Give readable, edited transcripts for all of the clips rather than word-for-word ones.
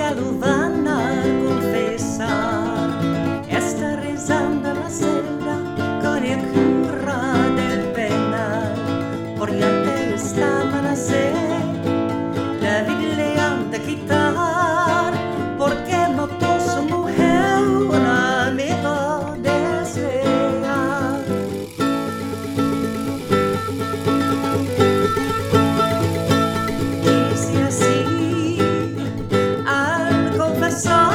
ya lo van a confesar. Está rezando la celda con el cura del penal, por ya te estaban a hacer, la vida le han de quitar, porque mató su mujer, una amiga desea. Dice así al confesar,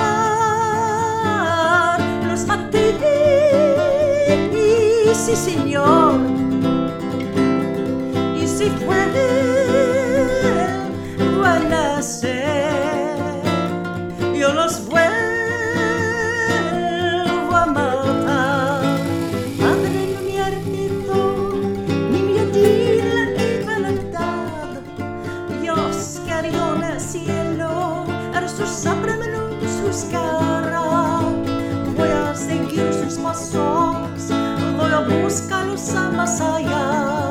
los maté, sí señor, y si fue buena ser, yo los vuelvo a matar. Madre, no me arrepiento, ni me di la libertad. Dios que dio en el cielo, su sangre me lo buscará. Voy a seguir sus pasos, voy a buscarlos a más allá.